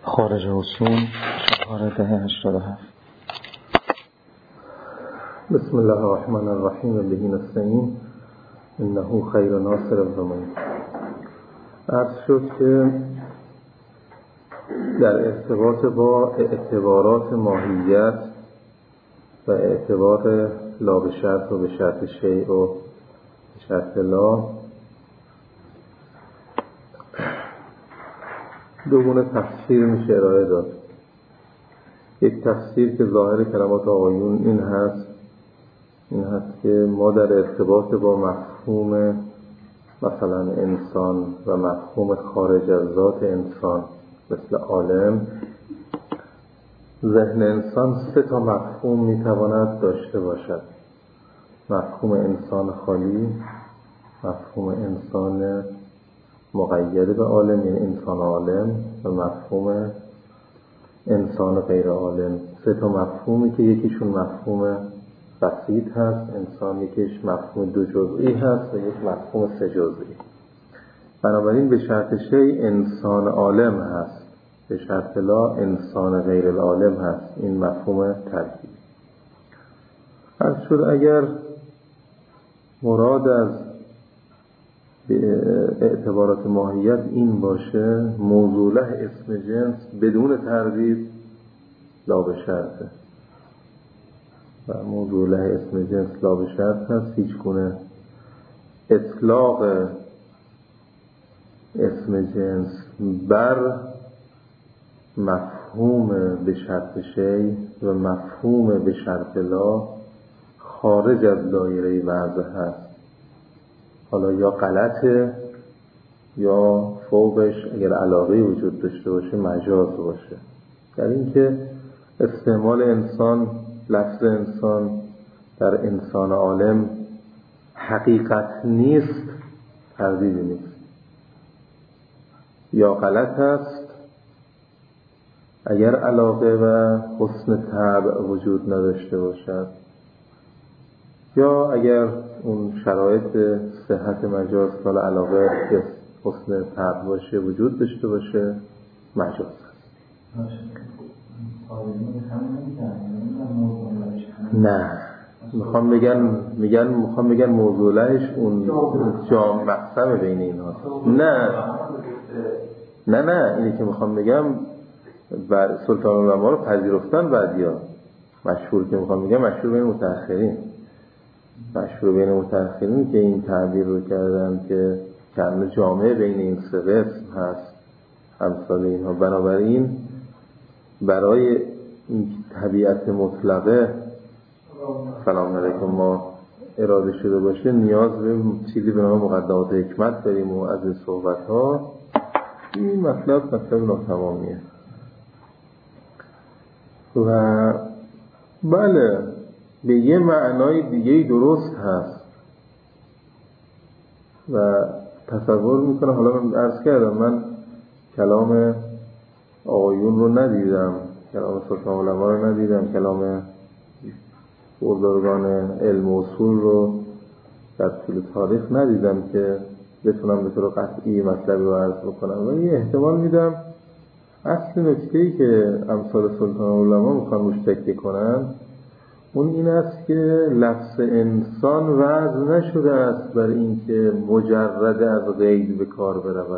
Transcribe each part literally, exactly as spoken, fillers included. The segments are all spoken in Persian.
خارج اصول چهار ده هشتاد و هفت. بسم الله الرحمن الرحیم و به نستعین انه خیر ناصر و معین. عرض شد که در ارتباط با اعتبارات ماهیت و اعتبار لا به شرط و به شرط شیء و به شرط لا دو گونه تفسیر میشه ارائه داد. یک تفسیر که ظاهر کلمات آقایون این هست این هست که ما در ارتباط با مفهوم مثلا انسان و مفهوم خارج از ذات انسان مثل عالم، ذهن انسان سه تا مفهوم میتواند داشته باشد: مفهوم انسان خالی، مفهوم انسان مقید به عالم یعنی انسان عالم و مفهوم انسان غیر عالم. سه تا مفهومی که یکیشون مفهوم بسیط هست انسان، یکیش مفهوم دو جزئی هست و یک مفهوم سه جزئی. بنابراین به شرط شیء انسان عالم هست، به شرط لا انسان غیر العالم هست. این مفهوم ترکیب. عرض شد اگر مراد از اعتبارات ماهیت این باشه، موضوعه اسم جنس بدون تردید لا به شرطه و موضوعه اسم جنس لا به شرط هست. هیچ گونه اطلاق اسم جنس بر مفهوم به شرط شیء و مفهوم به شرط لا خارج از دایره وضع هست. حالا یا غلطه یا فوقش اگر علاقه وجود داشته باشه مجاز باشه. در این که استعمال انسان، لفظ انسان در انسان عالم حقیقت نیست، تردیدی نیست. یا غلط است اگر علاقه و حسن طبع وجود نداشته باشد، یا اگر اون شرایط صحت مجاز کال علاقه که حسن طبع باشه وجود داشته باشه مجاز هست. نه میخوام بگن میگن میخوام بگن موضوعش اون جام مقسم بین اینها. نه نه نه اینی که میخوام بگم بر سلطان العلماء رو پذیرفتن بعدیا. مشهور که میخوام بگم مشهور بین متأخرین مشهور بین متأخرین که این تعبیر رو کردن که کلمه جامعه بین این سه قسم هست امثال اینها. بنابراین برای این طبیعت مطلقه سلام علیکم ما اراده شده باشه نیاز به چیزی به نام مقدمات حکمت داریم و از این صحبت ها این مطلب مطلب ناتمامیه. و بله به یه معنای دیگه درست هست و تصور میکنم. حالا من عرض کردم من کلام آقایون رو ندیدم، کلام سلطان العلماء رو ندیدم، کلام بزرگان علم و اصول رو در طول تاریخ ندیدم که بتونم به طور قطعی مطلبی رو عرض بکنم. ولی احتمال میدم اصل نکته‌ای که امثال سلطان العلماء میخوان روش تکیه کنن اون این است که لفظ انسان وضع نشده است بر این که مجرد از قید به کار برود.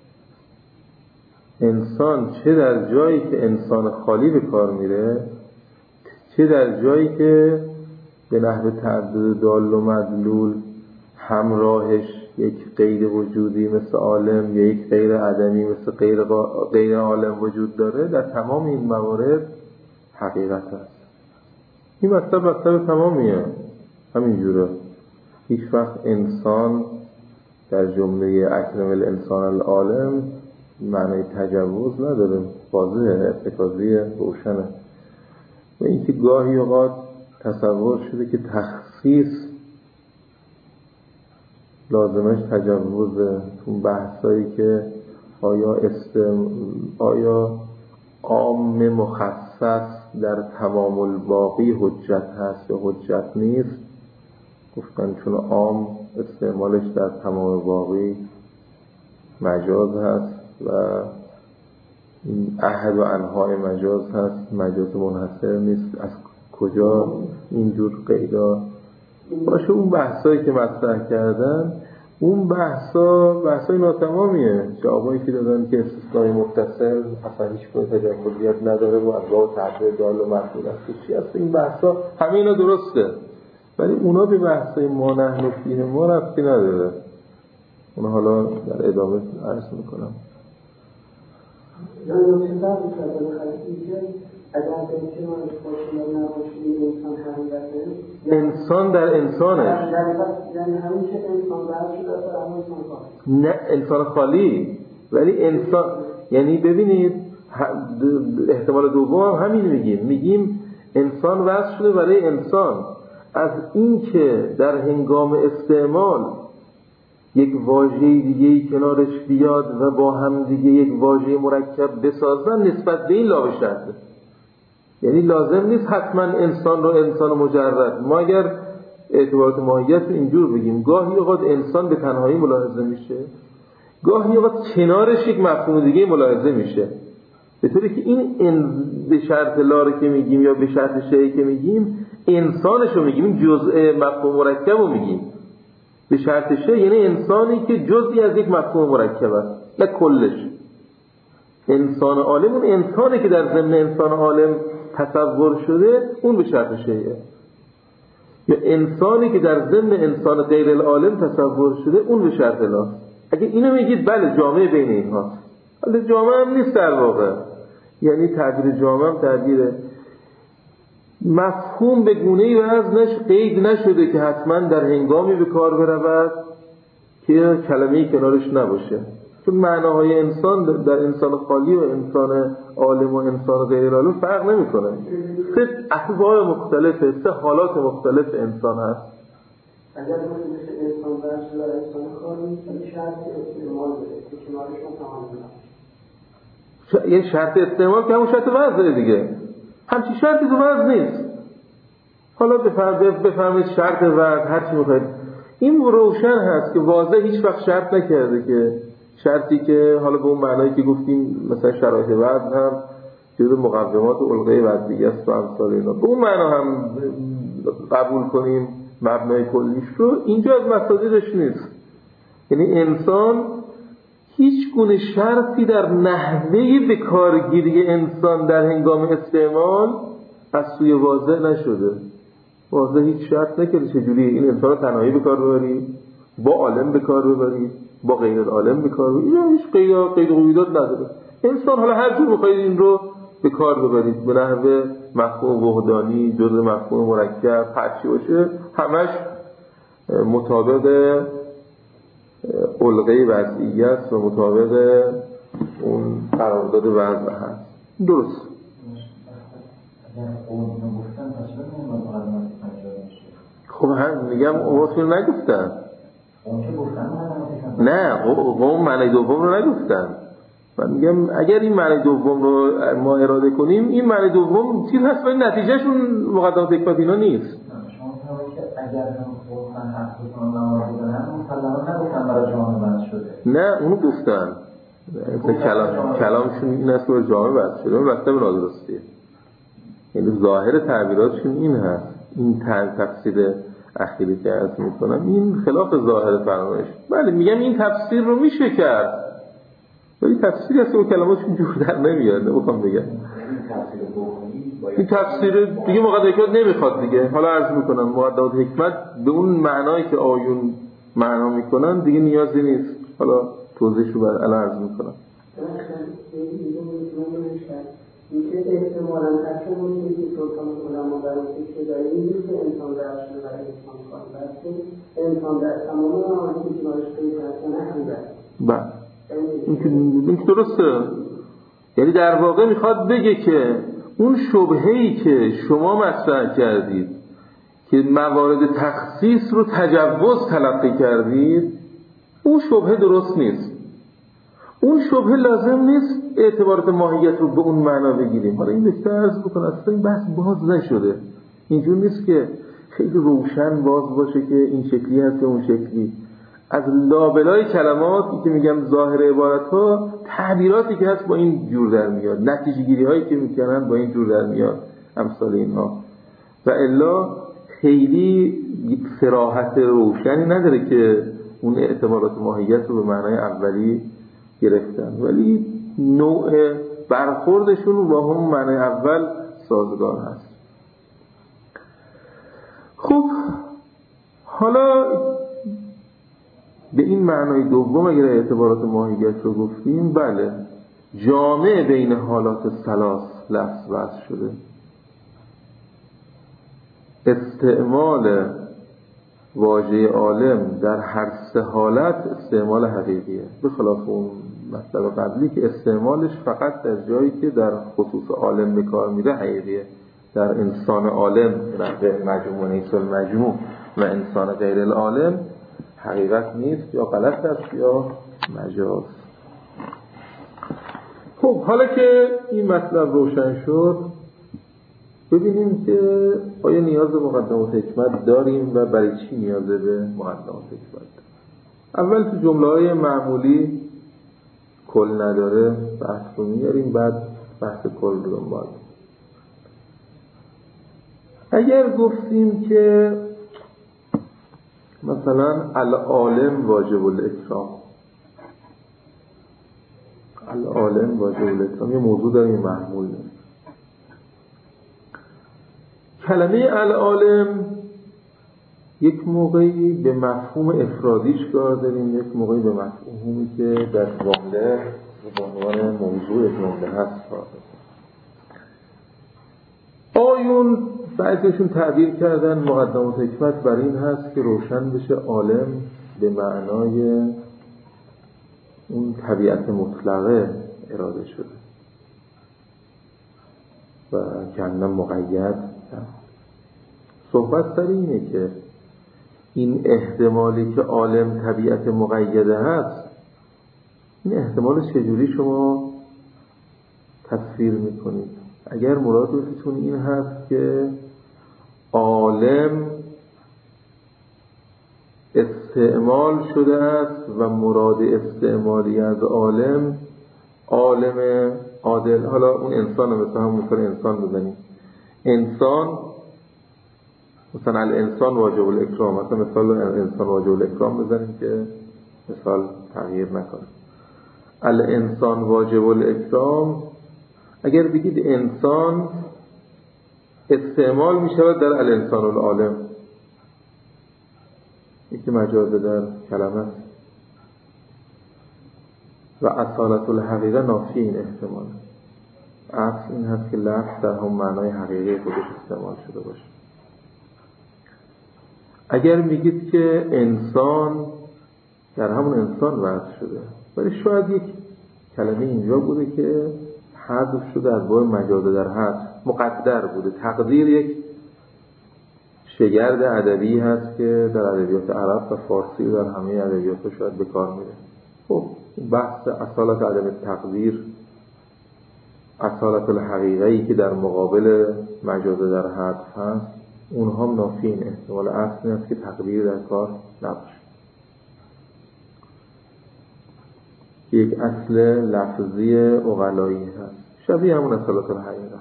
انسان چه در جایی که انسان خالی به کار میره، چه در جایی که به نحو تعدد دال و مدلول همراهش یک غیر وجودی مثل عالم یا یک غیر عدمی مثل غیر, غ... غیر عالم وجود داره، در تمام این موارد حقیقت است. این مطلب مطلب تمامیه همینجوره. هیچ وقت انسان در جمله اکرم الانسان العالم معنی تجاوز نداره، واضحه، ارتکازی روشنه. و اینکه گاهی اوقات تصور شده که تخصیص لازمش تجاوزه. اون بحثایی که آیا استم آیا عام مخصص در تمام الباقی حجت هست یا حجت نیست، گفتن چون عام استعمالش در تمام الباقی مجاز هست و این احد و انواع مجاز هست، مجاز منحصر نیست، از کجا اینجور قیدا باشه. اون بحثایی که مطرح کردن اون بحثا بحثای ناتمامیه. جوابایی که دادن که استثنای متصل اصلا هیچ گونه تجاوزیت نداره و انواع تعبیر دال و مفعول است چی هست، این بحثا همه اینا درسته، ولی اونا به بحثای ما نحن فیه ما ربطی نداره. اونا حالا در ادامه عرض میکنم. یا نکته فرقی کرده خلیقی که اگر به کنارش باشه یا نباشه انسان حقیقته انسان در انسانش یعنی همین که انسان در شده در همون انسان خالی نه انسان خالی، ولی انسان یعنی ببینید احتمال دوم هم همین میگیم میگیم انسان وضع شده برای انسان. از این که در هنگام استعمال یک واژه دیگه کنارش بیاد و با هم دیگه یک واژه مرکب بسازن نسبت به این لا شرطه. یعنی لازم نیست حتما انسان رو انسان مجرد، ما اگر اعتبارات ماهیت رو اینجور بگیم گاهی اوقات انسان به تنهایی ملاحظه میشه، گاهی اوقات کنارش یک مفهوم دیگه ملاحظه میشه، به طوری که این به شرط لا رو که میگیم یا به شرط شی'i که میگیم انسانش رو میگیم، این جزء مفهوم مرکب رو میگیم. به شرط شیء یعنی انسانی که جزئی از یک مفهوم مرکب است نه کلش. انسان عالم اون انسانی که در ضمن انسان عالم تصور شده اون به شرط شیء، یا انسانی که در ضمن انسان غیر العالم تصور شده اون به شرط لا. اگه اینو میگید بله جامعه بین اینها، ولی جامعه هم نیست در واقع. یعنی تعبیر جامعه هم تعبیر مفهوم به گونه‌ای وضع قید نشده که حتما در هنگامی به کار برود که کلمه‌ای کنارش نباشه، چون معناهای انسان در انسان خالی و انسان عالم و انسان غیر عالم فرق نمی‌کنه. سه احوال مختلفه، سه حالات مختلف انسان هست. اگر بشه انسان درش در انسان خالی ولی شرط استعمال بده که کنارشون تمام یه شرط استعمال که همون شرط وضعه دیگه، همچی شرطی تو وضع نیست. حالا بفهمید شرط وضع هر چی میخواید، این روشن هست که واضح هیچ وقت شرط نکرده که شرطی که حالا به اون معنایی که گفتیم مثلا شرایط وضع هم جزء مقومات الغه وضعیه است و امثال اینا، به اون معنا هم قبول کنیم مبنای کلیش رو، اینجا از مصادیقش نیست. یعنی انسان هیچ گونه شرطی در نحوه به کارگیری انسان در هنگام استعمال از سوی واضح نشده. واضح هیچ شرط نکرده چجوری این انسان رو تنهایی به کار ببری، با عالم به کار ببری، با غیر العالم به کار ببری، اینا هیچ قید قید و قیودات نداره. انسان حالا هر جور بخواید این رو به کار ببرید به نحوه مفهوم وحدانی، جزء مفهوم مرکب، هر چی باشه همش مطابق الغه وضعیه است و مطابق اون قرارداد وضع هست. درست. خب هم میگم اون نگفتن. نه قوم معنی دوم رو نگفتن. من میگم اگر این معنی دوم رو ما اراده کنیم این معنی دوم چیز هست ولی نتیجهشون مقدمات حکمت اینا نیست. اگر هم خود من حق بکنم نماز بزنم مسلمان نگفتم برای جامعه بند شده. نه اونو گفتن کلام کلامشون این است که جامعه بند شده، اون مطلب نادرستیه. یعنی ظاهر تعبیراتشون این هست، این تفسیر اخیری که عرض میکنم این خلاف ظاهر فرمایش. بله میگم این تفسیر رو میشه کرد ولی تفسیری هست که کلماتشون جور در نمیاد. نمیخوام بگم این تفسیر دیگه مقدمات حکمت نمیخواد دیگه. حالا عرض میکنم مقدمات حکمت به اون معنایی که آیون معنا میکنن دیگه نیازی نیست. حالا توضیحشو بعد الان عرض میکنم. اینکه احتمالاً اصلا که سلطان علما در فکر داره این نیست که انسان درش رو برای انسان خواهد بلکه انسان در تمام آنی که دارش پیدا کنه هم داره. بله این که درسته. یعنی در واقع میخواد بگه که اون شبهه‌ای که شما مطرح کردید که موارد تخصیص رو تجوز تلقی کردید اون شبهه درست نیست. اون شبهه لازم نیست اعتبارات ماهیت رو به اون معنا بگیریم. حالا این بهتر عرض بکنم اصلا این بحث باز نشده. اینجور نیست که خیلی روشن باز باشه که این شکلی هست که اون شکلی. از لابلای کلمات که میگم ظاهر عبارت ها، تعبیراتی که هست با این جور در میاد، نتیجه گیری هایی که میکنن با این جور در میاد، امثال اینها. و الا خیلی صراحت روشنی نداره که اون اعتبارات ماهیت رو به معنای اولی گرفتن، ولی نوع برخوردشون با هم معنای اول سازگار هست. خب حالا به این معنای دوم اگر اعتبارات ماهیت رو گفتیم، بله جامع بین حالات ثلاث لفظ وضع شده. استعمال واژه عالم در هر سه حالت استعمال حقیقیه، به خلاف اون مطلب قبلی که استعمالش فقط در جایی که در خصوص عالم به کار میره حقیقیه. در انسان عالم نحو مجموع نیست المجموع و انسان غیر العالم حقیقت نیست، یا غلط است یا مجاز. خب حالا که این مطلب روشن شد، ببینیم که آیا نیاز به مقدمات حکمت داریم و برای چی نیاز به مقدمات حکمت. اول تو جمله‌های معمولی کل نداره بحث رو میاریم، بعد بحث کل رو دنبال. اگر گفتیم که مثلا العالم واجب الاکرام، العالم واجب الاکرام یه موضوع داریم محمول داریم. کلمه العالم یک موقعی به مفهوم افرادیش کار داریم، یک موقعی به مفهومی که در جمله به عنوان موضوع جمله هست کار داریم. آیون بعضیشون تعبیر کردن مقدمات حکمت بر این هست که روشن بشه عالم به معنای اون طبیعت مطلقه اراده شده و کاملا مقید. صحبت سر اینه که این احتمالی که عالم طبیعت مقیده هست، این احتمال چجوری شما تصویر میکنید؟ اگر مرادتون این هست که عالم استعمال شده است و مراد استعمالی از عالم عالم عادل، حالا اون انسان رو مثلا هم مثلا انسان بزنیم، انسان مثلا الانسان واجب الاکرام، مثلا مثال انسان واجب الاکرام بزنیم که مثال تغییر نکنه. الانسان واجب الاکرام، اگر بگید انسان استعمال می شود در الانسان العالم، یکی مجازه در کلمه و اصالت الحقیقه نافی این احتمال. اصل این هست که لفظ در هم معنای حقیقی خودش استعمال شده باشه. اگر میگید که انسان در همون انسان وضع شده، ولی شاید یک کلمه اینجا بوده که حذف شده از باب مجازه در حذف، مقدر بوده. تقدیر یک شگرد ادبی هست که در ادبیات عرب و فارسی در همه ادبیات شاید به کار میره. خب بحث اصالت عدم تقدیر، اصالت الحقیقه‌ای که در مقابل مجازه در حذف هست، اونها هم نافی این احتمال. اصل این است که تقدیر در کار نباشه. یک اصل لفظی عقلایی هست، شبیه همون اصالت الحقیقه.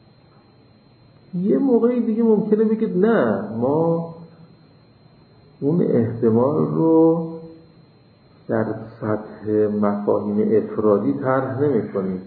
یه موقعی دیگه ممکنه بگید نه، ما اون احتمال رو در سطح مفاهیم افرادی طرح نمی کنیم،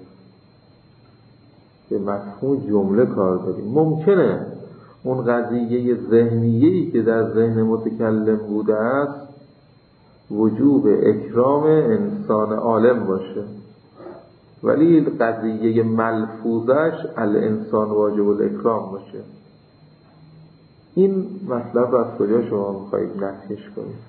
به مفهوم جمله کار داریم. ممکنه اون قضیه ذهنیه‌ای که در ذهن متکلم بوده است وجوب اکرام انسان عالم باشه، ولی قضیه ملفوظش الانسان واجب الاکرام باشه. این مطلب را از کجا شما میخواهید نفیش کنید؟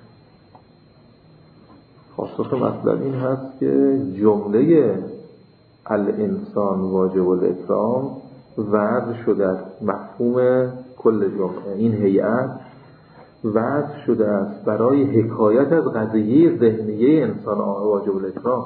خاصه مطلب این هست که جمله الانسان واجب الاکرام وضع شده است، مفهوم کل جمله این هیئت وضع شده است برای حکایت از قضیه ذهنیه انسان واجب الاکرام،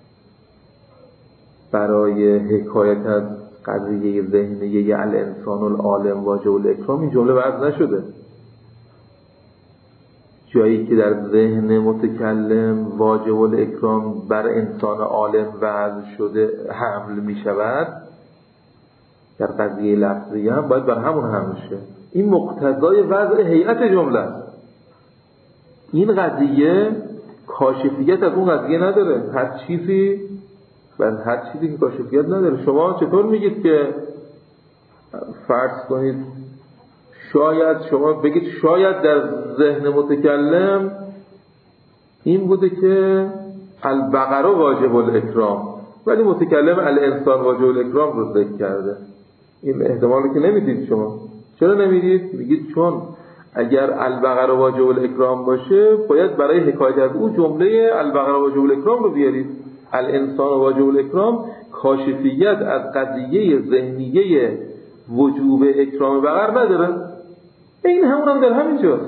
برای حکایت از قضیه ذهنیه الانسان العالم واجب الاکرام. این جمله وضع نشده. جایی که در ذهن متکلم واجب الاکرام بر انسان عالم وضع شده حمل می شود، در قضیه لفظی هم باید بر همون حمل شه. این مقتضای وضع هیئت جمله است. این قضیه کاشفیت از اون قضیه نداره. هر چیزی بر هر چیزی که کاشفیت نداره. شما چطور میگید که فرض کنید شاید شما بگید شاید در ذهن متکلم این بوده که البقره واجب الاکرام، ولی متکلم الانسان واجب الاکرام رو ذکر کرده. این احتمالی که نمیدید شما. چرا نمیدید؟ میگید چون اگر البقره واجب الاکرام باشه باید برای حکایت از او جمله البقره واجب الاکرام رو بیارید. الانسان واجب الاکرام کاشفیت از قضیه ذهنیه وجوب اکرام بقر نداره. این همون هم در همین جاست.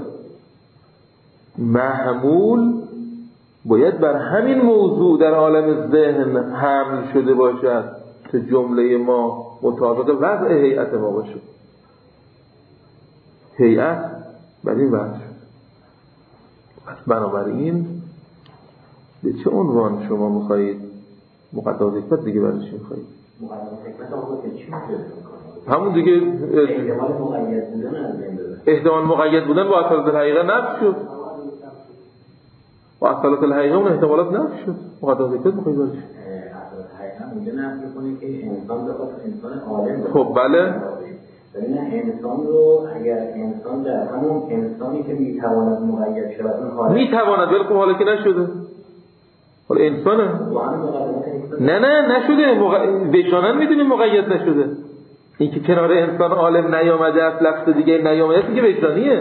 محمول باید بر همین موضوع در عالم ذهن حمل شده باشد که جمله ما مطابق وضع هیئت ما باشه. هیئت بر این وضع شد. پس بنابراین به چه عنوان شما میخواهید مقدمات حکمت دیگه برای چی میخواهید؟ مقدمات حکمت آقا که چی میخواهید؟ همون دیگه احتمال مقید بودن از بین بره. احتمال مقید بودن با اصالت الحقیقه نفی شد. با اصالت الحقیقه اون احتمالات نفی شد. مقدمات حکمت میخواهید برای چی؟ اصالت الحقیقه میگه نفی کنید که انسان بخواد انسان عالم. خب بله. ببین انسان رو اگر انسان در همون انسانی که میتواند مقید شود اون حالت میتواند ولی خب حالا که نشده. حالا انسانه. نه نه نشده. وجدانن میدونی مقید نشده. این که کنار انسان عالم نیامده است لفظ دیگه نیامده است دیگه وجدانیه.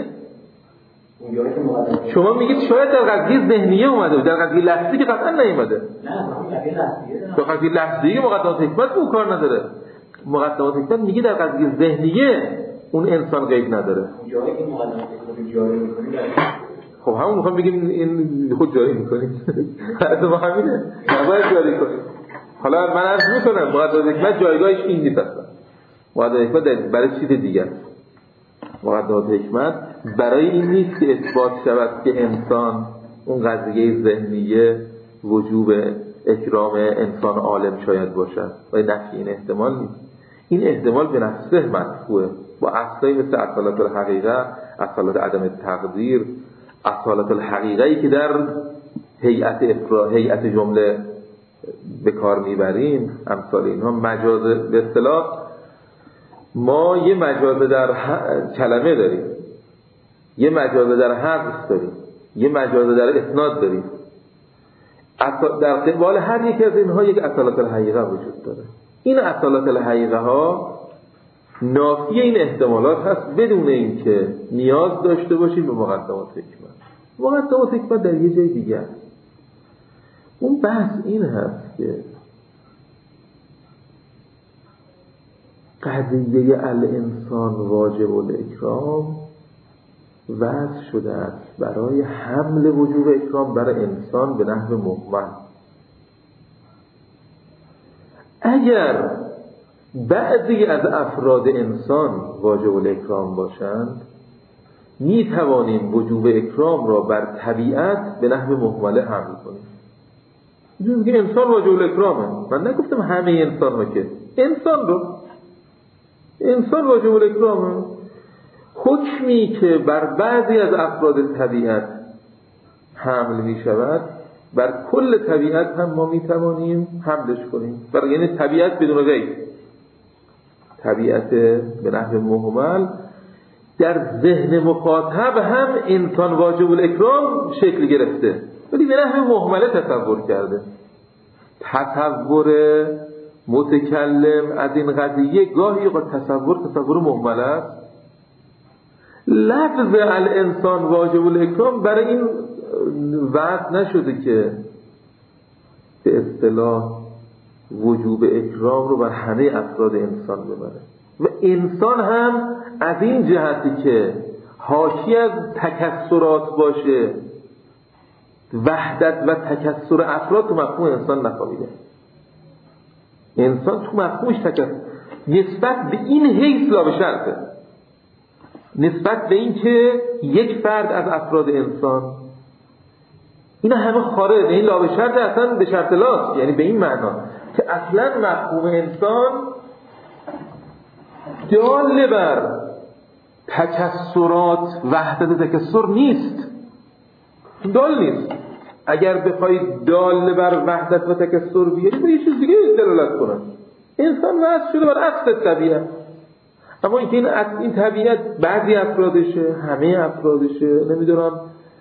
شما میگید شاید در قضیه ذهنیه اومده، در قضیه لفظی که قطعا نیامده. نه در قضیه لفظی مقدمات حکمت اون کار نداره. مقدمات حکمت میگه در قضیه ذهنیه اون انسان غیب نداره. جایی که مقدمات حکمت جاری میکنید خب همون میخوام بگیم این خود جاری میکنیم. حتی ما همینه نباید جاری کنیم. حالا من عرض میکنم مقدمات حکمت جایگاهش این نیست اصلا. مقدمات حکمت برای چیز دیگه است. مقدمات حکمت برای این نیست که اثبات شود که انسان اون قضیه ذهنیه وجوب اکرام انسان عالم شاید باشد و نفی این احتمال نیست. این احتمال به نفسه مدفوعه با اصلایی مثل اصالت الحقیقه، اصالت عدم تقدیر، اصالت الحقیقه‌ای که در هیئت افرا هیئت جمله به کار میبریم. امثال اینها مجاز به اصطلاح ما یه مجاز در کلمه داریم، یه مجاز در حرف داریم، یه مجاز در اسناد داریم. در قبال هر یک از اینها یک اصالت الحقیقه وجود داره. این اصالت الحقیقه ها نافی این احتمالات هست بدون اینکه نیاز داشته باشیم به مقدمات حکمت. مقدمات حکمت در یه جای دیگه است. اون بحث این هست که قضیه الانسان واجب الاکرام وضع شده است برای حمل وجوب اکرام برای انسان به نحو مهمل. اگر بعضی از افراد انسان واجب الاکرام باشند می توانیم وجوب اکرام را بر طبیعت به نحو مهمله حمل کنیم. میگه انسان واجب الاکرامه. من نگفتم همه انسان ها که انسان رو انسان واجب الاکرامه. حکمی که بر بعضی از افراد طبیعت حمل می شود بر کل طبیعت هم ما می توانیم حملش کنیم. برای یعنی طبیعت بدون غیر، طبیعت به نحو مهمل در ذهن مخاطب هم انسان واجب الاکرام شکل گرفته ولی به نحو مهمله تصور کرده. تصور متکلم از این قضیه گاهی قد تصور تصور مهمل است. لفظ الانسان واجب الاکرام برای این وضع نشده که به اصطلاح وجوب اکرام رو بر همه افراد انسان ببره و انسان هم از این جهتی که حاشی از تکثرات باشه وحدت و تکثر افراد تو مفهوم انسان نفهمیده. انسان تو مفهومش تکثر نسبت به این حیث لا به شرطه، نسبت به این که یک فرد از افراد انسان، اینا همه خارج، این لا به شرط اصلا به شرط لاست، یعنی به این معنا که اصلا مفهوم انسان دال بر تکسرات وحدت تکسر نیست، دال نیست. اگر بخوای دال بر وحدت و تکسر بیاری به یه چیز دیگه دلالت کنن. انسان وضع شده بر اصل طبیعت، اما اینکه این اصل این طبیعت بعضی افرادشه، همه افرادشه، نمیدونم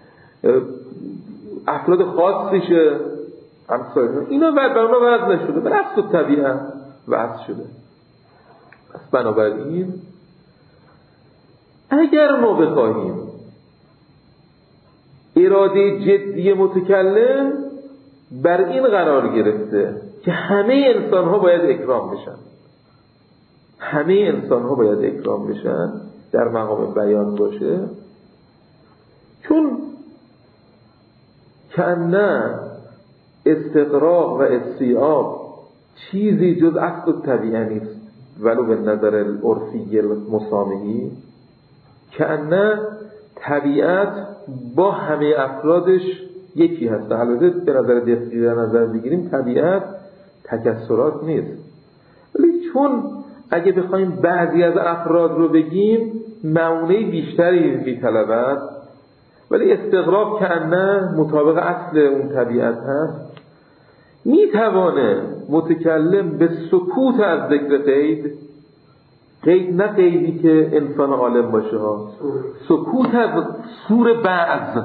افراد خاصشه، امثال اینا بر اونا وضع نشده، بر اصل طبیعت وضع شده. پس بنابراین اگر ما بخواهیم اراده جدی متکلم بر این قرار گرفته که همه انسان ها باید اکرام بشن، همه انسان ها باید اکرام بشن، در مقام بیان باشه، چون کأنه استقراق و استیعاب چیزی جز اصل الطبیعه نیست ولو به نظر العرفی المسامحی، کأنه طبیعت با همه افرادش یکی هست. البته به نظر دقیقی در نظر بگیریم طبیعت تکسرات نیست، ولی چون اگه بخوایم بعضی از افراد رو بگیم معونه بیشتری میطلبد، ولی استقراق کأنه مطابق اصل اون طبیعت هست، میتوانه متکلم به سکوت از ذکر قید، قید نه قیدی که انسان عالم باشه ها، سکوت از سور بعض،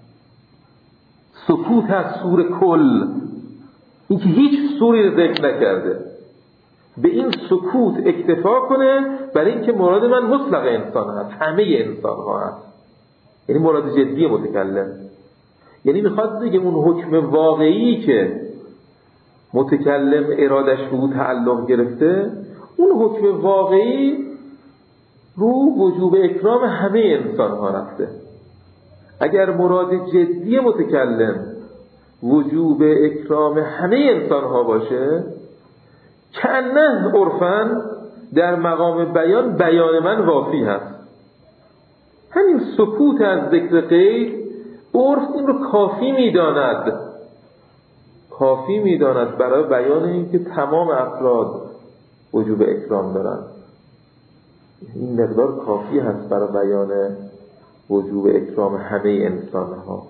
سکوت از سور کل، این که هیچ سوری رو ذکر نکرده، به این سکوت اکتفا کنه برای اینکه مراد من مطلق انسان هست، همه انسان ها هست، یعنی مراد جدی متکلم. یعنی میخواد بگه اون حکم واقعی که متکلم ارادش به او تعلق گرفته، اون حکم واقعی رو وجوب اکرام همه انسان ها رفته. اگر مراد جدی متکلم وجوب اکرام همه انسان ها باشه، کأنه عرفاً در مقام بیان بیان من وافی هست. همین سکوت از ذکر قید عرف این رو کافی میداند، کافی میداند برای بیان این که تمام افراد وجوب اکرام دارند. این مقدار کافی هست برای بیان وجوب اکرام همه انسان ها.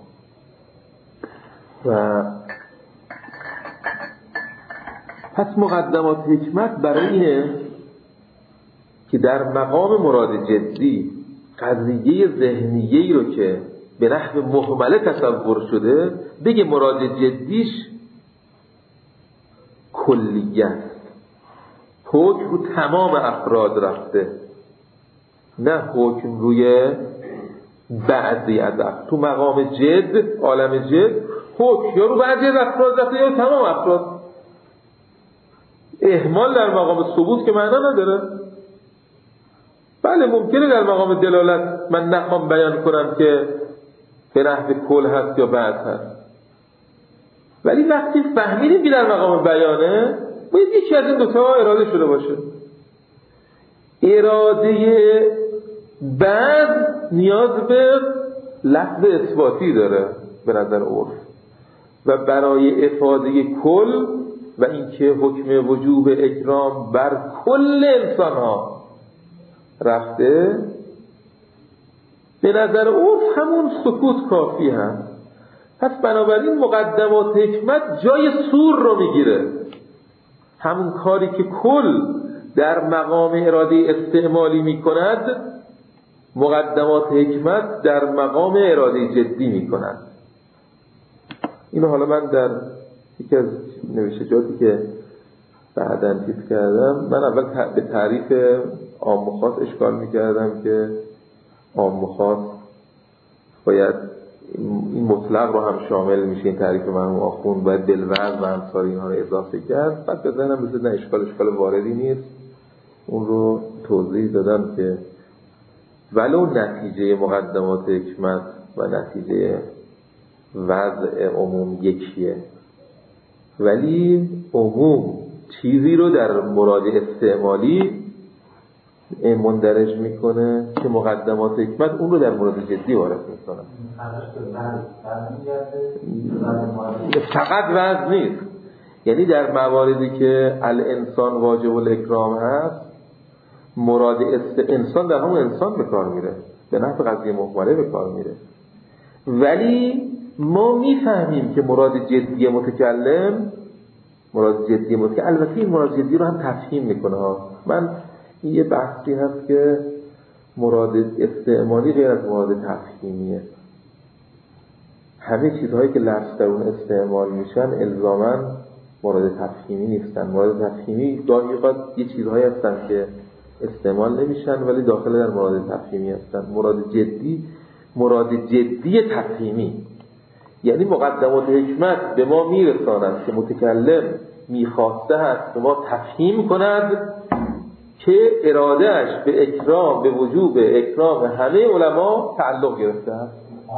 و پس مقدمات حکمت برای اینه که در مقام مراد جدی قضیه ذهنیه‌ای رو که به نحو مهمله تصور شده بگه مراد جدیش کلیه است، حکم رو تمام افراد رفته، نه حکم روی بعضی از افراد. تو مقام جد، عالم جد، حکم یا رو بعضی از افراد رفته یا تمام افراد. اهمال در مقام ثبوت که معنا نداره. بله ممکنه در مقام دلالت من نخوام بیان کنم که به نحو کل هست یا بعض هست، ولی وقتی فهمیدیم که در مقام بیانه باید یکی از این دوتا اراده شده باشه. اراده بعض نیاز به لفظ اثباتی داره به نظر عرف، و برای افاده کل و اینکه حکم وجوب اکرام بر کل انسان ها رفته، به نظر عرف همون سکوت کافی هست. پس بنابراین مقدمات حکمت جای سور رو میگیره، همون کاری که کل در مقام اراده استعمالی میکند مقدمات حکمت در مقام اراده جدی میکند. اینو حالا من در یکی از نوشتجاتی که بعداً چیز کردم، من اول به تعریف عام و خاص اشکال میکردم که عام و خاص باید این مطلق رو هم شامل میشه، این تعریف مرحوم آخوند باید بالوضع و امثال اینها رو اضافه کرد. بعد به ذهنم رسید نه اشکال اشکال واردی نیست، اون رو توضیح دادم که ولو نتیجه مقدمات حکمت و نتیجه وضع عموم یکیه، ولی عموم چیزی رو در مراد استعمالی مندرج میکنه که مقدمات حکمت اون رو در مورد جدی وارد میکنه. فقط وضع نیست، یعنی در مواردی که الانسان واجب الاکرام هست مراد است انسان در همون انسان به کار میره، به نفع قضیه مهمله به کار میره. ولی ما میفهمیم که مراد جدی متکلم مراد جدی متکلم البته این مراد جدی رو هم تفهیم میکنه ها. من یه بحثی هست که مراد استعمالی غیر از مراد تفهیمیه. همه چیزهایی که لفظ در اون استعمال میشن الزاماً مراد تفهیمی نیستن. مراد تفهیمی گاهی اوقات یه چیزهایی هستن که استعمال نمیشن ولی داخل در مراد تفهیمی هستن. مراد جدی مراد جدی تفهیمی، یعنی مقدمات حکمت به ما میرساند که متکلم میخواسته هست که ما تفهیم کند که ارادهش به اکرام به وجوب اکرام همه علما تعلق گرفته است.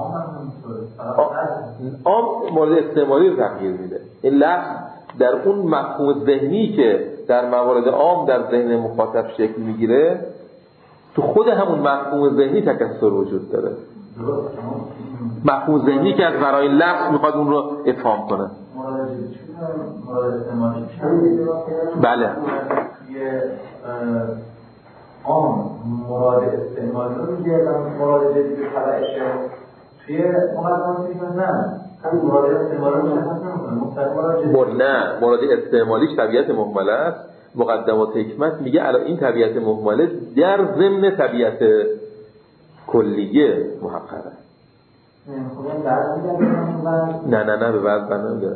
عام مورد استعمالی رو تغییر میده. این لفظ در اون مفهوم ذهنی که در موارد عام در ذهن مخاطب شکل میگیره تو خود همون مفهوم ذهنی تکثر وجود داره. مفهوم ذهنی که از برای لفظ میخواد اون رو افهام کنه. بله عام مراد استعمال رو میگه و مراد جدی به تبعشه توی مقدمات حکمت نه مراد استعمال رو مشخص نمیکنه. نه مراد استعمالیش طبیعت مهمله است. مقدمات حکمت میگه الان این طبیعت مهمله در ضمن طبیعت کلیه محققه. نه نه نه به وضع نمیده.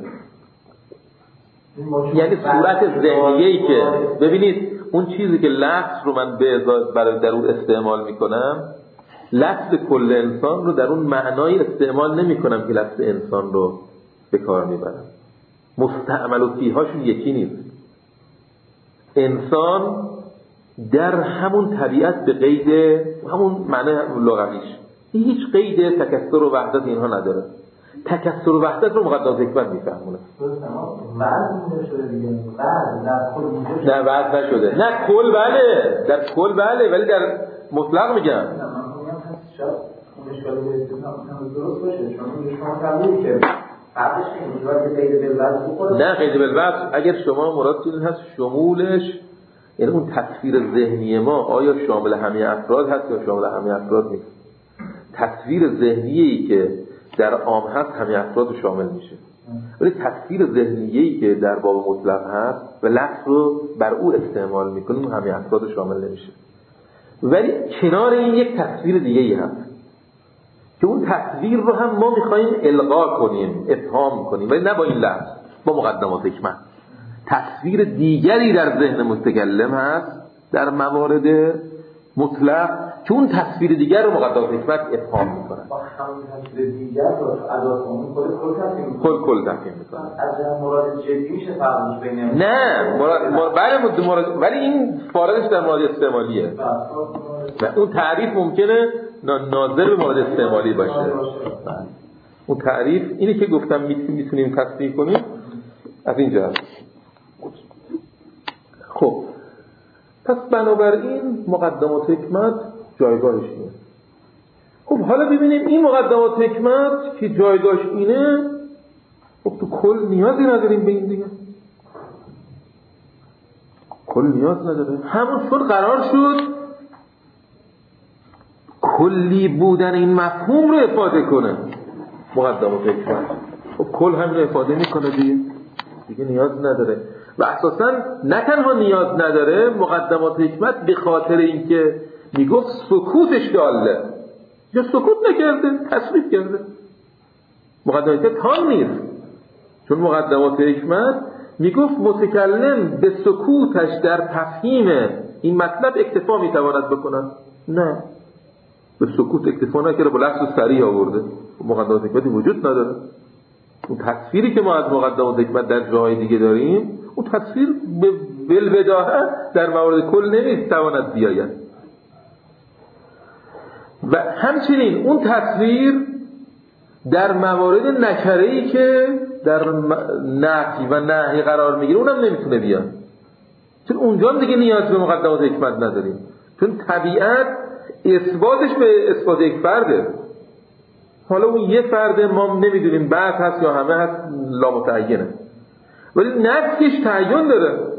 یعنی صورت ذهنیه‌ای که ببینید اون چیزی که لفظ رو من به ازای برای در اون استعمال میکنم لفظ کل انسان رو در اون معنای استعمال نمی کنم که لفظ انسان رو به کار میبرم. مستعمل و فیهاشون یکی نیست. انسان در همون طبیعت به قید همون معنی لغویش هیچ قید تکثر و وحدت اینها نداره. تکثر و وحدت رو مقدمات حکمت میفهمونه. نه وعد نشده. نه کل بله در کل بله ولی در مطلق میگم نه قید بالوصف. اگر شما مرادتون هست شمولش یعنی اون تصویر ذهنی ما آیا شامل همه افراد هست یا شامل همه افراد نیست. تصویر ذهنیه‌ای که در عام هست همه افراد شامل میشه ولی تصویر ذهنیه‌ای که در باب مطلق هست و لفظ رو بر او استعمال میکنیم همه افراد شامل نمیشه. ولی کنار این یک تصویر دیگه‌ای هست که اون تصویر رو هم ما میخواییم القا کنیم افهام کنیم ولی نه با این لفظ، با مقدمات حکمت. تصویر دیگری در ذهن متکلم هست در موارد مطلق که اون تصویر دیگر رو مقدمات حکمت افهام میکنه. با همون تصویر دیگر رو ادا کنیم کل کل تفهیم میکنه. کل کل تفهیم میکنه. از مراد جدی میشه فرقش بین نه مراد مر... بله مراد ولی این فارغش در مورد استعمالیه. و اون تعریف ممکنه ناظر به مورد استعمالی باشه. اون تعریف اینی که گفتم میتونیم تصریح کنیم از اینجا. خب پس بنابراین مقدمات حکمت جایگاهش اینه. خب حالا ببینیم این مقدمات حکمت که جایگاهش اینه خب تو کل نیازی نداریم به این دیگه. کل نیاز نداره. همون شد قرار شد کلی بودن این مفهوم رو افاده کنه مقدمات حکمت. خب کل هم رو افاده میکنه دیگه دیگه نیاز نداره. و اساساً نه تنها نیاز نداره مقدمات حکمت به خاطر اینکه میگفت سکوتش داله یا سکوت نکرده تصریح کرده. مقدمات حکمت تام نیست چون مقدمات حکمت میگفت متکلم به سکوتش در تفهیم این مطلب اکتفا میتواند بکند. نه به سکوت اکتفا نکرده با لفظ صریح آورده. مقدمات حکمتی وجود نداره. اون تصویری که ما از مقدمات حکمت در جای دیگه داریم اون تصویر به بالبداهه در موارد کل نمیتواند بیاید. و همچنین اون تصویر در موارد نکره‌ای که در نفی و نهی قرار میگیره اونم نمیتونه بیاد چون اونجا دیگه نیاز به مقدمات حکمت نداریم. چون طبیعت اثباتش به اثبات یک فرده. حالا اون یه فرده ما نمیدونیم بعد هست یا همه هست، لامتعینه، ولی نفیش تعین داره.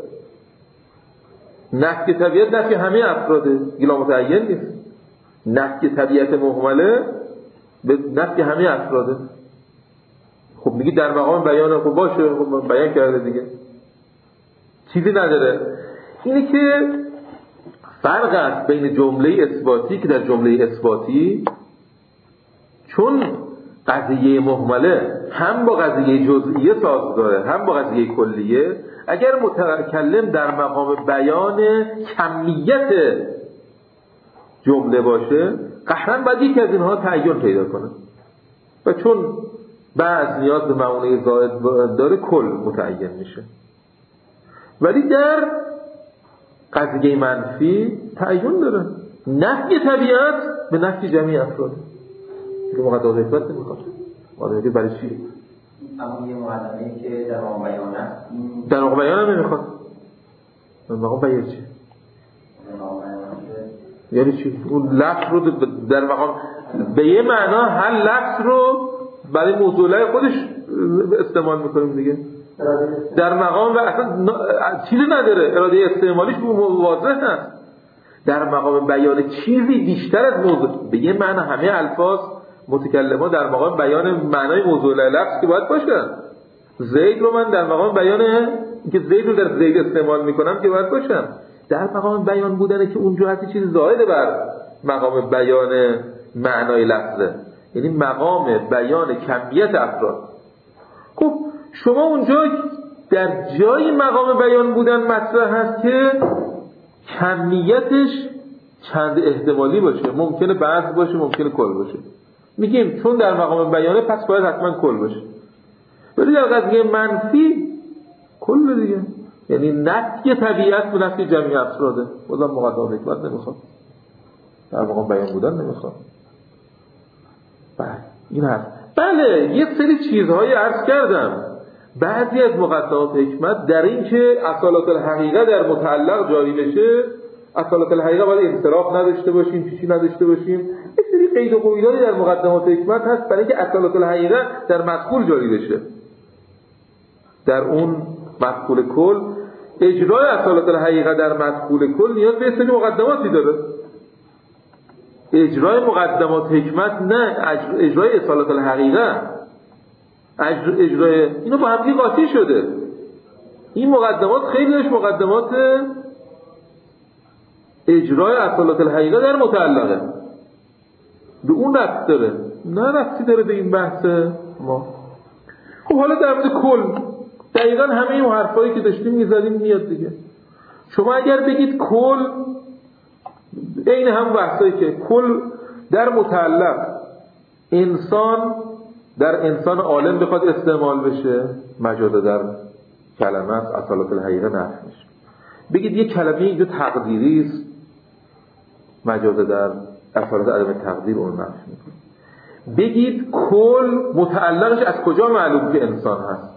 نفی طبیعت نفی همه افراده، لامتعین نیست. نفی طبیعت مهمله به نفی همه افراده. خب میگی در مقام بیان، خب باشه، خب بیان کرده دیگه، چیزی نداره. اینه که فرق است بین جمله اثباتی که در جمله اثباتی چون قضیه مهمله هم با قضیه جزئیه سازگاره هم با قضیه کلیه، اگر متکلم در مقام بیان کمیت جمله باشه قطعاً باید یکی از اینها تعین پیدا کنه و چون بعض نیاز به معونه زائد داره کل متعین میشه. ولی در قضیه منفی تعین داره. نفی طبیعت به نفی جمعی افراد که مقدمات حکمت نمیخواد. آدمی که برای چی؟ اما یه مقدمه‌ای که در مقام بیان است، در مقام بیان هم نمیخواد. در مقام بیان چی؟ یعنی چی؟ اون لفظ رو در مقام به یه معنا هر لفظ رو برای موضوعه خودش استعمال میکنیم دیگه. در مقام و اصلا چیزی نداره، اراده استعمالیش واضح هست. در مقام بیان چیزی بیشتر از موضوع، به یه معنا همه الفاظ متکلم‌ها در مقام بیان معنای موضوع لفظ که باید باشن. زید رو من در مقام بیان که زید رو در زید استعمال میکنم که باید باشم. در مقام بیان بودنه که اونجا هستی چیز زائد بر مقام بیان معنای لفظه، یعنی مقام بیان کمیت افراد. خب شما اونجا در جای مقام بیان بودن مطرح هست که کمیتش چند احتمالی باشه، ممکنه بعض باشه ممکنه کل باشه. میگیم چون در مقام بیانه پس باید حتما کل باشه. ولی در قضیه منفی کل دیگه، یعنی نفی طبیعت به نفی جمعی افراده. بازم مقدمات حکمت نمیخواد، در مقام بیان بودن نمیخواد. بله این هست. بله یه سری چیزهایی عرض کردم. بعضی از مقدمات حکمت در این که اصالت الحقیقه در متعلق جاری بشه، اصالت الحقیقه باید انصراف نداشته باشیم، پیشی نداشته باشیم. یه سری قید و قیودی در مقدمات حکمت هست برای اینکه اصالت الحقیقه در مدخول جاری بشه. در اون مدخول کل، اجرای اصالت الحقیقه در مدخول کل نیاز به سری مقدماتی داره. اجرای مقدمات حکمت نه اجرای اصالت الحقیقه، اجرای اینو با هم قاطی شده. این مقدمات خیلیش مقدمات اجرای اصالت الحقیقه در متعلقه، به اون ربط داره، نه ربطی داره به این بحث ما. خب حالا در مورد کل دقیقا همه این حرفایی که داشتیم میزدیم میاد دیگه. شما اگر بگید کل، این هم بحثایی که کل در متعلق انسان در انسان عالم بخواد استعمال بشه، مجاز در کلمه است، اصالت الحقیقه نفی میشه. بگید یک کلمه اینجا تقدیری است، مجاز در اصالت عدم تقدیر اون نفی میکنه. بگید کل متعلقش از کجا معلوم که انسان هست؟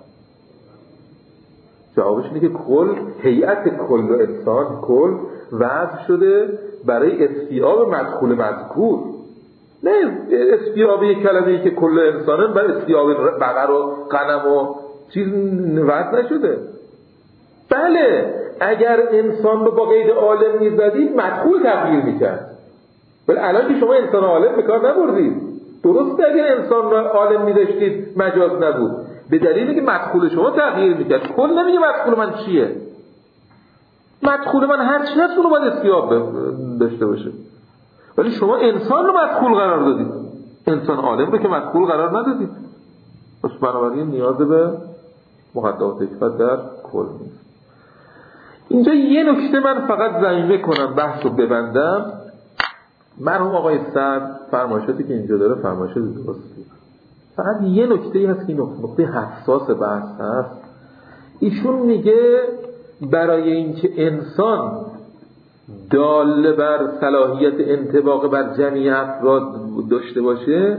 جوابش اینه که کل هیئت کل انسان، کل وضع شده برای استیعاب مدخول مذکور، نه استیعاب یک کلمه‌ای که کل انسانه برای استیعاب بقر و غنم و چیز وضع نشده. بله اگر انسان رو با قید عالم می‌زدید مدخول تغییر می‌کرد، ولی الان که شما انسان عالم به کار نبردید. درسته اگر انسان رو عالم می‌داشتید مجاز نبود، به دلیلی که مدخول شما تغییر می‌کرد. کل نمیگه مدخول من چیه، مدخول من هر چی هست اونو باید استیعاب داشته باشه، ولی شما انسان رو مدخول قرار دادید، انسان عالم رو که مدخول قرار ندادید. پس بنابراین نیاز به مقدمات حکمت در کل نیست. اینجا یه نکته من فقط ضمیمه کنم، بحث رو ببندم. مرحوم آقای سعد فرمایشاتی که اینجا داره فرمایشات درستی، فقط یه نکته‌ای هست که نکته حساس بحث هست. ایشون میگه برای اینکه انسان دال بر صلاحیت انطباق بر جمعی افراد داشته باشه،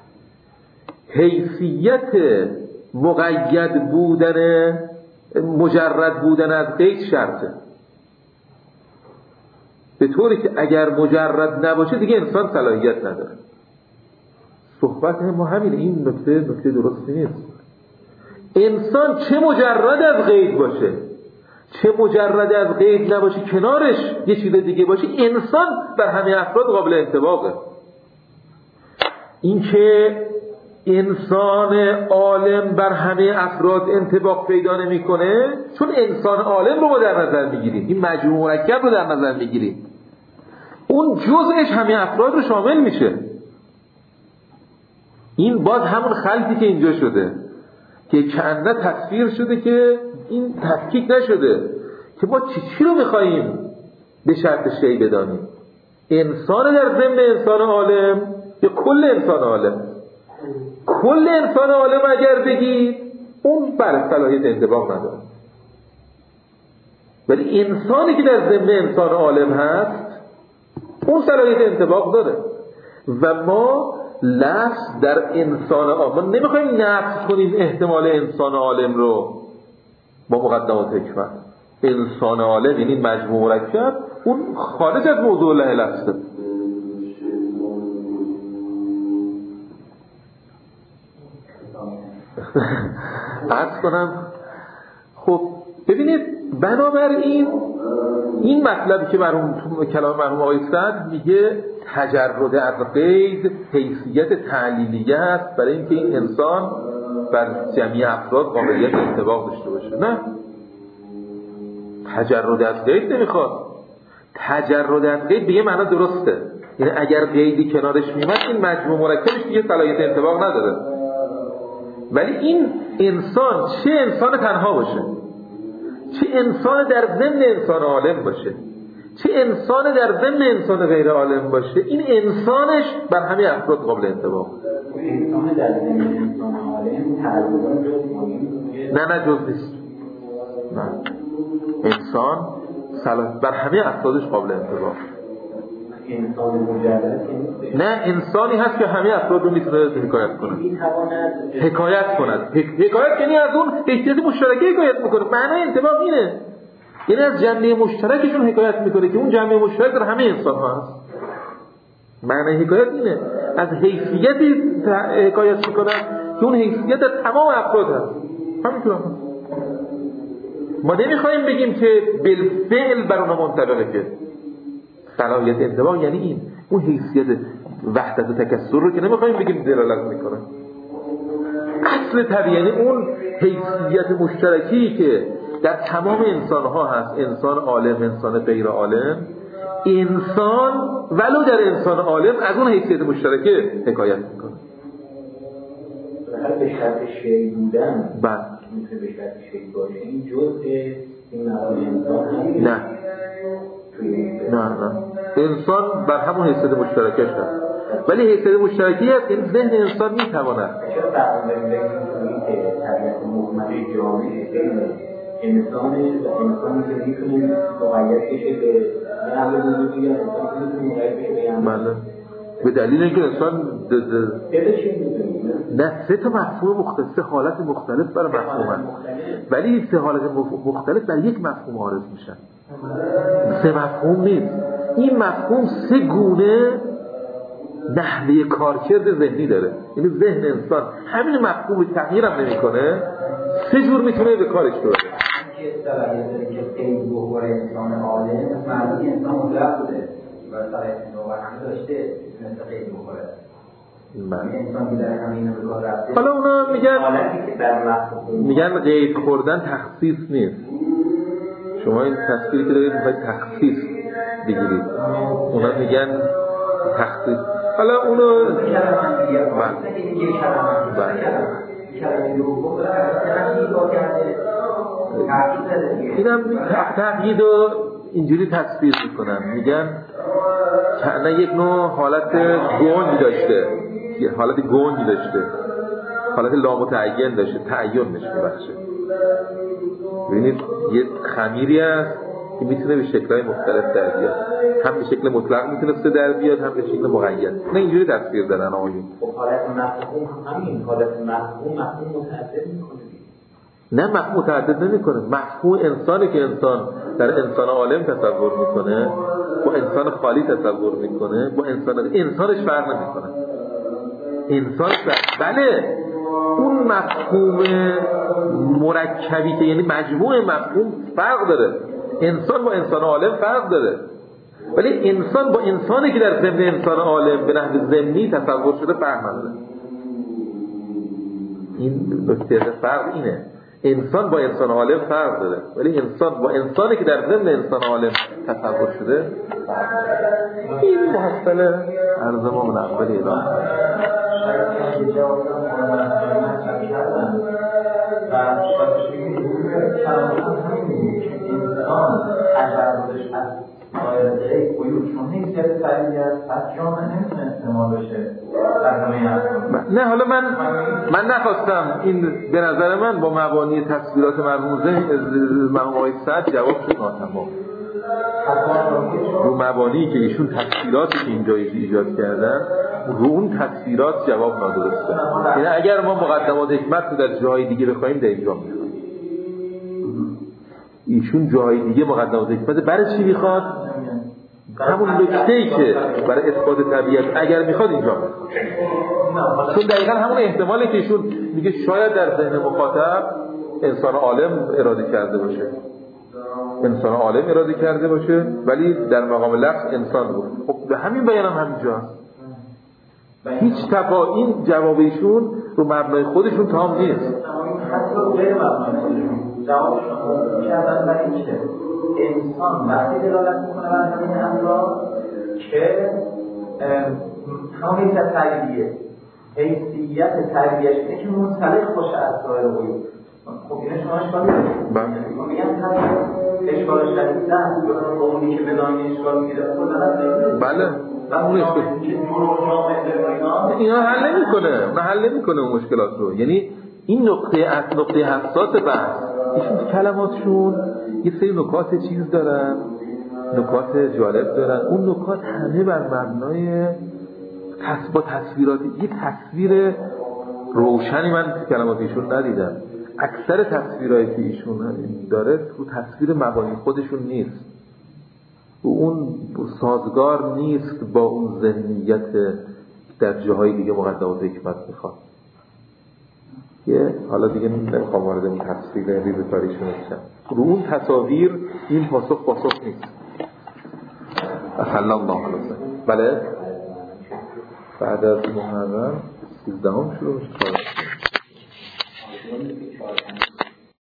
حیثیت مقید بودن، مجرد بودن از قید شرطه. به طوری که اگر مجرد نباشه دیگه انسان صلاحیت نداره. صحبت ما همینه. این نکته نکته درستی نیست. انسان چه مجرد از قید باشه چه مجرد از قید نباشه، کنارش یه چیز دیگه باشه، انسان بر همه افراد قابل انطباقه. این که انسان عالم بر همه افراد انطباق پیدا نمی‌کنه، چون انسان عالم رو ما در نظر میگیریم، این مجموع مرکب رو در نظر میگیریم، اون جزءش همه افراد رو شامل میشه. این باز همون خلطی که اینجا شده که کنده تکفیر شده که این تفکیک نشده که ما چی چی رو میخواییم به شرط شی بدانیم، انسان در ضمن انسان عالم یا کل انسان عالم. کل انسان عالم اگر بگید اون بر صلاحیت انطباق نداره، ولی انسانی که در ضمن انسان عالم هست اون صلاحیت انطباق داره. و ما لفظ در انسان عالم نمیخوایم نفی کنیم احتمال انسان عالم رو با مقدمات حکمت. انسان عالم یعنی مجموع مرکب، اون خارج از موضوع لفظه. عرض کنم خب ببینید، بنابراین این مطلبی که مرحوم تو کلام مرحوم آقای سعد میگه تجرد از قید حیثیت تعلیلیه است برای اینکه این انسان بر جمعی افراد قابلیت انطباق داشته باشه. نه، تجرد از قید نمیخواد. تجرد از قید به یه معنا درسته، یعنی اگر قیدی کنارش میمد این مجموع مرکبش دیگه صلاحیت انطباق نداره. ولی این انسان چه انسان تنها باشه، چه انسان در ضمن انسان عالم باشه، چه انسان در ضمن انسان غیر عالم باشه، این انسانش بر همه افراد قابل انطباق. انسان در ضمن انسان عالم تعلق جز نه نه جز نیست. نه، انسان صلاح بر همه افرادش قابل انطباق. انسان مجرد نه، انسانی هست که همه افراد رو میتونه حکایت کنه. حکایت کند. حکایت یعنی از اون حیثیت مشترکه حکایت میکنه. معنای انطباق اینه، یعنی از جمعیت مشترکشون حکایت میکنه که اون جمعیت مشترک در همه انسان ها هست. معنای حکایت اینه، از حیثیتی حکایت میکنه که اون حیثیت در تمام افراد هست. همینطور هست. ما نمیخوایم بگیم که بالفعل بر اونها منطبقه، که صلاحیت انطباق یعنی این اون حیثیت وحدت و تکثر رو که نمیخوایم بگیم دلالت میکنه. اصل طبیعی یعنی اون حیثیت مشترکی که در تمام انسان ها هست، انسان عالم، انسان غیر عالم. انسان ولو در انسان عالم از اون حیثیت مشترکه حکایت میکنه. هر به شرط شیعی بودن بله میتونه به شرط شیعی باشه، این جزء این مقام انسان هست. نه نه نه انسان بر همون حیثیت مشترکش هست، ولی حیثیت مشترکی هست که ذهن انسان میتواند. چرا فرق داریم بگیم که طبیعت محمدی جامعه انسانش و انسانی که میتونه مقید بشه به نحو وجودی یا انسانی که میتونه مقید بشه به یعنی بله، به دلیل اینکه انسان د د نه سه تا مفهوم مختلف، سه حالت مختلف برای مفهوم هست، ولی سه حالت مختلف در یک مفهوم عارض میشن. سه مفهوم نیست. این مفهوم سه گونه نحوه کارکرد ذهنی داره. یعنی ذهن انسان همین مفهوم تغییر هم نمیکنه، سه جور میتونه به کارش بره. که صلاحیت داره که قید بخوره انسان عالم، معنی انسان مطلق بوده و صلاحیت نوبر همه داشته مثل قید بخوره. انسان که در همین به کار رفته. حالا اونا میگن میگن قید خوردن تخصیص نیست. شما این تصویری که دارید میخواید تخصیص بگیرید، اونا میگن تخصیص. حالا اونو اینم تقیید رو اینجوری تصویر میکنن، میگن کنه یک نوع حالت گنگ داشته، حالت گنگ داشته، حالت لامتعین داشته، تعین نشه بخشه. ببینید یه خمیری هست که میتونه به شکل‌های مختلف در بیاد، هم به شکل مطلق میتونه در بیاد، هم به شکل مقید. نه اینجوری تصویر دادن آقایون. خب حالت مفهوم همین حالت مفهوم مفهوم متعدد میکنه. نه مفهوم متعدد نمیکنه. مفهوم انسانی که انسان در انسان عالم تصور میکنه با انسان خالی تصور میکنه با انسان انسانش فرق نمیکنه. انسان فرق. بله اون مفهوم مرکبی که یعنی مجموع مفهوم فرق داره. انسان با انسان عالم فرق داره، ولی انسان با انسانی که در ضمن انسان عالم به نحو ضمنی تصور شده فرق نداره. این نکته فرق اینه. انسان با انسان عالم فرق داره، ولی انسان با انسانی که در ضمن انسان عالم تصور شده فرق داره. این محصل عرض ما من اول ایران انسان تجربهش از آیه قیود چون نیست که تربیت از جامعه نمیتونه استعمال بشه در همه. نه حالا من من نخواستم این به نظر من با مبانی تصویرات مرموزه مرحوم آقای سعد جواب شد ناتمام. رو مبانی که ایشون تصویراتی که اینجا ایجاد کردن رو اون تصویرات جواب نادرسته. یعنی اگر ما مقدمات حکمت رو در جای دیگه بخوایم در اینجا میخوایم. ایشون جای دیگه مقدمات حکمت برای چی میخواد؟ همون نکته‌ای که برای اثبات طبیعت اگر میخواد اینجا میخواد. چون دقیقا همون احتمالی که ایشون میگه شاید در ذهن مخاطب انسان عالم اراده کرده باشه انسان عالم اراده کرده باشه ولی در مقام لفظ انسان بود. خب به همین بیان هم همینجا هیچ تفا این جواب ایشون رو مبنای خودشون تام نیست. حتی غیر مبنای خودشون جوابشون کردن برای اینکه انسان وقتی دلالت میکنه بر همین امراض که همون حیثیت تربیه حیثیت تربیهش اینه که منطلق باشه از سایر قیود. خب اینه شما اشکال میدید؟ ما میگم حتی اشکالش در این زن یا با اونی که بدانی اشکال میگیره بله اون اشکال اینا حل نمی کنه نه حل نمی کنه اون مشکلات رو. یعنی این نقطه نقطه حساس بحث ایشون تو کلماتشون یه سری نکات چیز دارن نکات جالب دارن. اون نکات همه بر مبنای با تصویرات یه تصویر روشنی من تو کلمات ایشون ندیدم. اکثر تصویرهایی که ایشون داره تو تصویر مبانی خودشون نیست و اون سازگار نیست با اون ذهنیت در جاهای دیگه مقدمات حکمت میخواد. یه حالا دیگه نمیخوام وارد اون تصویر ریزکاریشون بشم. رو اون تصاویر این پاسخ پاسخ نیست. اصلا الله علیه. بله بعد از محرم سیزدهم شروع میشه.